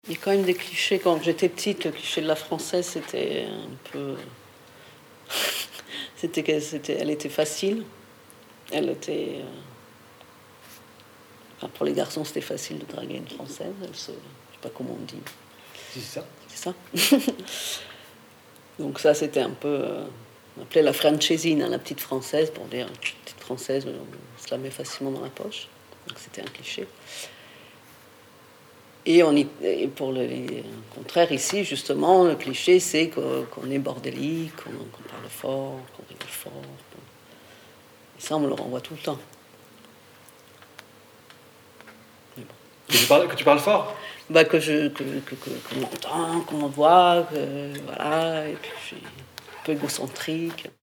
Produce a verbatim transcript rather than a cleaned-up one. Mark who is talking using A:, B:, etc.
A: Il y a quand même des clichés. Quand j'étais petite, le cliché de la Française, c'était un peu c'était qu'elle c'était elle était facile. Elle était, heu enfin, pour les garçons, c'était facile de draguer une Française. Elle se je sais pas comment on dit.
B: Si, c'est ça.
A: C'est ça? Donc ça, c'était un peu, heu, on appelait la francesina, la petite Française, pour dire: «Petite Française, heu, on se la met facilement dans la poche». Donc c'était un cliché. Et on y et pour le les au contraire, ici, justement, le cliché, c'est que qu'on est bordélique, qu'on qu'on parle fort, qu'on rigole fort, qu'on et ça, on me le renvoie tout le temps. Mais bon.
B: Que tu parles que tu parles fort?
A: Bah, que je que que que qu'on m'entend, qu'on me voit, que voilà et puis je suis un peu égocentrique.